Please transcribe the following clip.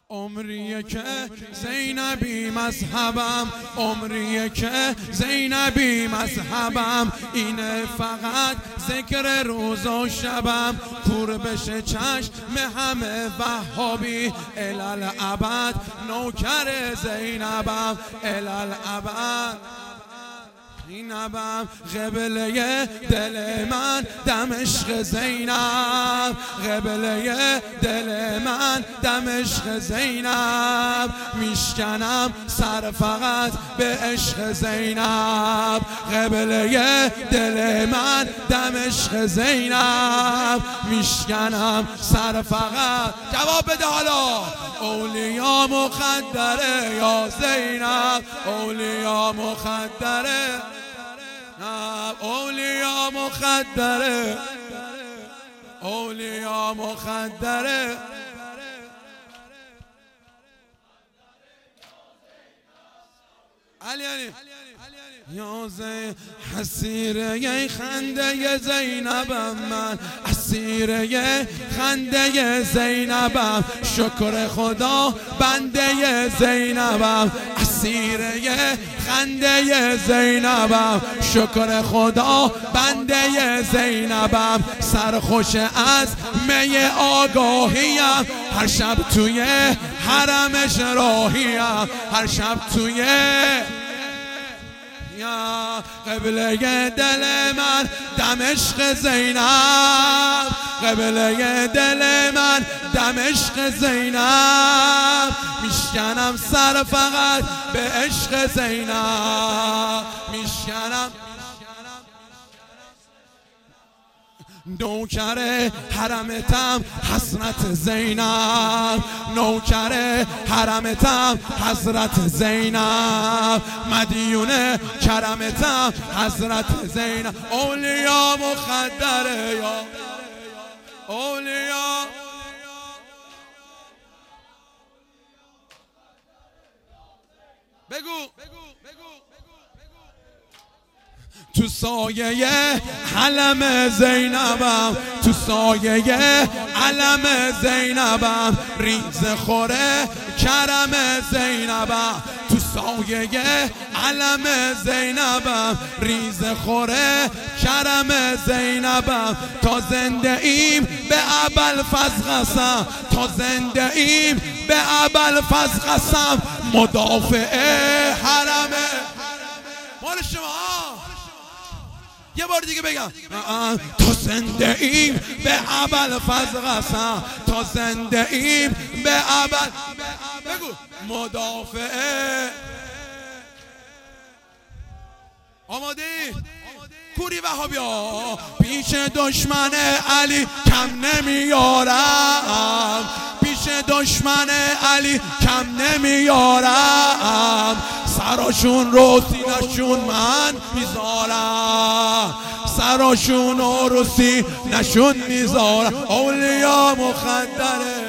عمریه که زینبی مذهبم، عمریه که زینبی مذهبم، اینه فقط ذکر روز و شبم، کور بشه چشم همه وهابی، الالعبد نوکر زینبم، الالعبد زینبم، قبله دل من دمشق زینب، قبله دل من دمشق زینب، میشکنم سر فقط به عشق زینب، قبله دل من دمشق زینب، میشکنم سر فقط. جواب بده حالا. اولیا مخدره یا زینب، اولیا مخدره، اولیا مخدره، اولیا مخدره. علی یازه حسیره خنده زینبم، من اسیره خنده زینبم، شکر خدا بنده زینبم، اسیره خنده زینبم، شکر خدا بنده زینبم، سرخوش از می آگاهیم، هر شب توی حرمش راهیم، هر شب توی قبله دل من دمشق زینب، قبله دل من دمشق زینب، میشکنم سر فقط به عشق زینب، میشکنم نوکر حرمتم حضرت زینب، نوکر حرمتم حضرت زینب، مدیون کرمتم حضرت زینب، اولیا مخدره یا اولیا. بگو تو سایه علم زینبم، تو سایه علم زینبم، ریز خوره کرم زینبم، تو سایه علم زینبم، ریز خوره کرم زینبم، تا زنده ایم به ابوالفضل قسم، تا زنده ایم به ابوالفضل قسم، مدافع حرم مال شما. یه بار دیگه بگم تا زنده ایم به ابوالفضل قسم، تا زنده ایم به بگو مدافع. آماده کوری وهابیا، پیش دشمن علی کم نمیارم، پیش دشمن علی کم نمیارم، سراشون رو سینشون من میذارم، سراشون رو سینشون میذارم، اولیا مخدره